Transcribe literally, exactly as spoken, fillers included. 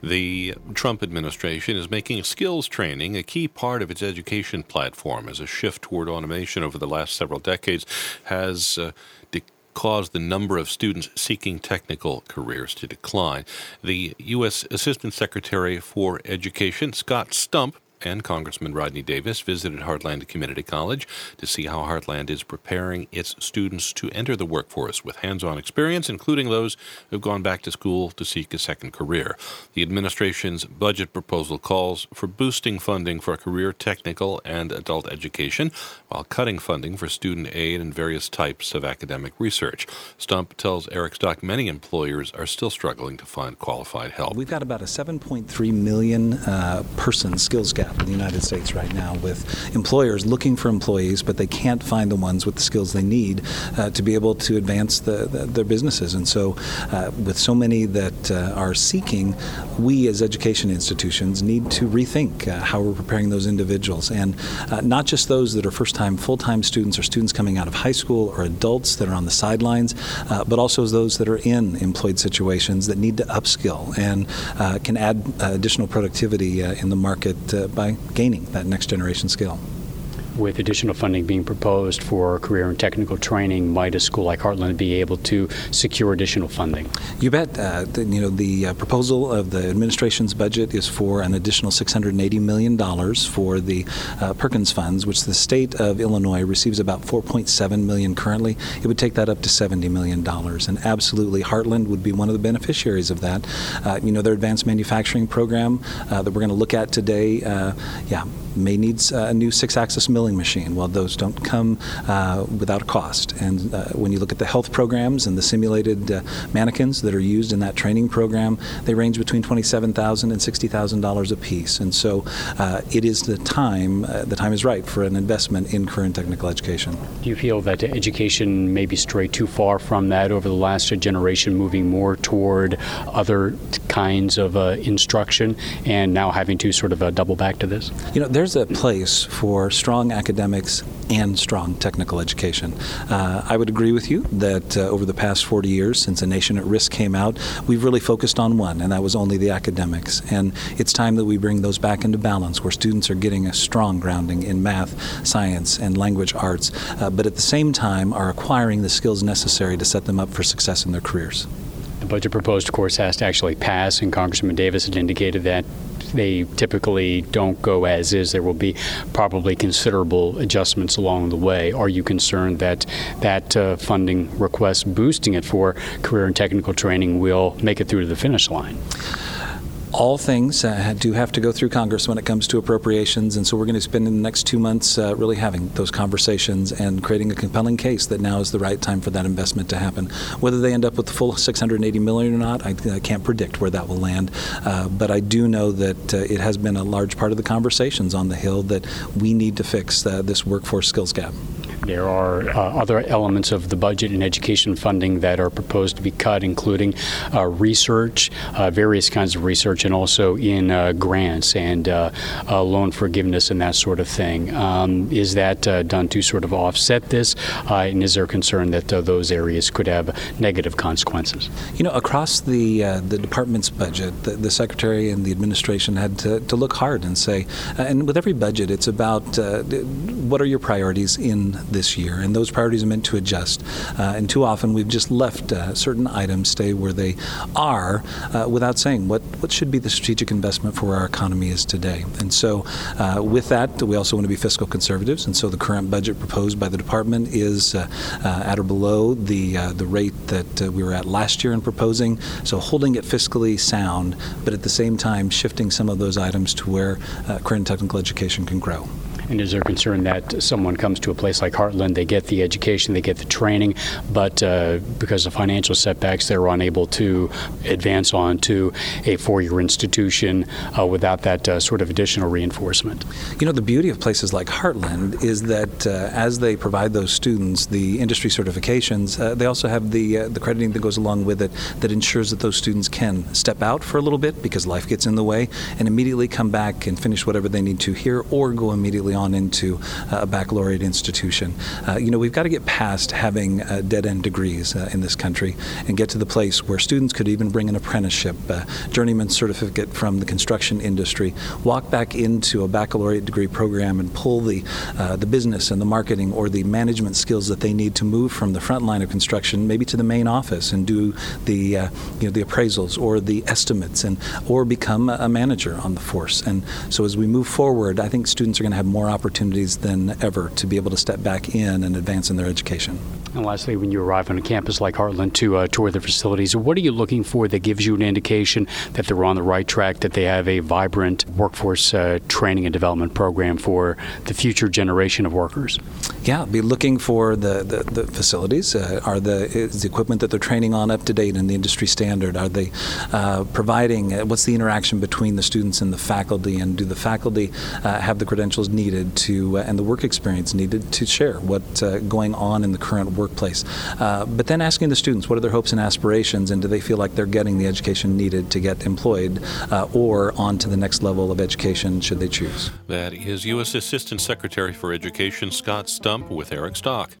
The Trump administration is making skills training a key part of its education platform as a shift toward automation over the last several decades has uh, de- caused the number of students seeking technical careers to decline. The U S Assistant Secretary for Education, Scott Stump, and Congressman Rodney Davis visited Heartland Community College to see how Heartland is preparing its students to enter the workforce with hands-on experience, including those who have gone back to school to seek a second career. The administration's budget proposal calls for boosting funding for career, technical, and adult education, while cutting funding for student aid and various types of academic research. Stump tells Eric Stock many employers are still struggling to find qualified help. We've got about a seven point three million uh, person skills gap in the United States right now, with employers looking for employees, but they can't find the ones with the skills they need uh, to be able to advance the, the, their businesses. And so uh, with so many that uh, are seeking, we as education institutions need to rethink uh, how we're preparing those individuals. And uh, not just those that are first-time, full-time students or students coming out of high school or adults that are on the sidelines, uh, but also those that are in employed situations that need to upskill and uh, can add uh, additional productivity uh, in the market uh, by gaining that next generation skill. With additional funding being proposed for career and technical training, might a school like Heartland be able to secure additional funding? You bet. Uh, the, you know, the uh, proposal of the administration's budget is for an additional six hundred eighty million dollars for the uh, Perkins funds, which the state of Illinois receives about four point seven million dollars currently. It would take that up to seventy million dollars, and absolutely Heartland would be one of the beneficiaries of that. Uh, you know, their advanced manufacturing program uh, that we're going to look at today, uh, yeah, may needs uh, a new six-axis milling machine. Well, those don't come uh, without a cost. And uh, when you look at the health programs and the simulated uh, mannequins that are used in that training program, they range between twenty-seven thousand dollars and sixty thousand dollars a piece. And so uh, it is the time, uh, the time is right for an investment in career and technical education. Do you feel that education maybe strayed too far from that over the last generation, moving more toward other kinds of uh, instruction and now having to sort of uh, double back to this? You know, there's a place for strong academics and strong technical education. Uh, I would agree with you that uh, over the past forty years, since A Nation at Risk came out, we've really focused on one, and that was only the academics. And it's time that we bring those back into balance, where students are getting a strong grounding in math, science, and language arts, uh, but at the same time are acquiring the skills necessary to set them up for success in their careers. The budget proposed, of course, has to actually pass, and Congressman Davis had indicated that they typically don't go as is. There will be probably considerable adjustments along the way. Are you concerned that that uh, funding request, boosting it for career and technical training, will make it through to the finish line? All things uh, do have to go through Congress when it comes to appropriations, and so we're going to spend in the next two months uh, really having those conversations and creating a compelling case that now is the right time for that investment to happen. Whether they end up with the full six hundred eighty million dollars or not, I, I can't predict where that will land, uh, but I do know that uh, it has been a large part of the conversations on the Hill that we need to fix uh, this workforce skills gap. There are uh, other elements of the budget and education funding that are proposed to be cut, including uh, research, uh, various kinds of research, and also in uh, grants and uh, uh, loan forgiveness and that sort of thing. Um, is that uh, done to sort of offset this? Uh, and is there concern that uh, those areas could have negative consequences? You know, across the uh, the department's budget, the, the Secretary and the administration had to, to look hard and say, uh, and with every budget, it's about uh, what are your priorities in this year, and those priorities are meant to adjust. Uh, and too often we've just left uh, certain items stay where they are uh, without saying what, what should be the strategic investment for where our economy is today. And so uh, with that, we also want to be fiscal conservatives, and so the current budget proposed by the department is uh, uh, at or below the, uh, the rate that uh, we were at last year in proposing, so holding it fiscally sound, but at the same time shifting some of those items to where uh, career and technical education can grow. And is there concern that someone comes to a place like Heartland, they get the education, they get the training, but uh, because of financial setbacks, they're unable to advance on to a four-year institution uh, without that uh, sort of additional reinforcement? You know, the beauty of places like Heartland is that uh, as they provide those students the industry certifications, uh, they also have the uh, the crediting that goes along with it that ensures that those students can step out for a little bit because life gets in the way and immediately come back and finish whatever they need to here, or go immediately directly on into a baccalaureate institution. Uh, you know, we've got to get past having uh, dead-end degrees uh, in this country and get to the place where students could even bring an apprenticeship, uh, journeyman certificate from the construction industry, walk back into a baccalaureate degree program and pull the uh, the business and the marketing or the management skills that they need to move from the front line of construction maybe to the main office and do the uh, you know the appraisals or the estimates and or become a manager on the force. And so as we move forward, I think students are going to have more opportunities than ever to be able to step back in and advance in their education. And lastly, when you arrive on a campus like Heartland to uh, tour the facilities, what are you looking for that gives you an indication that they're on the right track, that they have a vibrant workforce uh, training and development program for the future generation of workers? Yeah, be looking for the, the, the facilities. Uh, are the is the equipment that they're training on up to date and the industry standard? Are they uh, providing, uh, what's the interaction between the students and the faculty, and do the faculty uh, have the credentials needed to, uh, and the work experience needed to share what's uh, going on in the current workplace? Uh, but then asking the students, what are their hopes and aspirations, and do they feel like they're getting the education needed to get employed uh, or on to the next level of education should they choose? That is U S Assistant Secretary for Education Scott Stump with Eric Stock.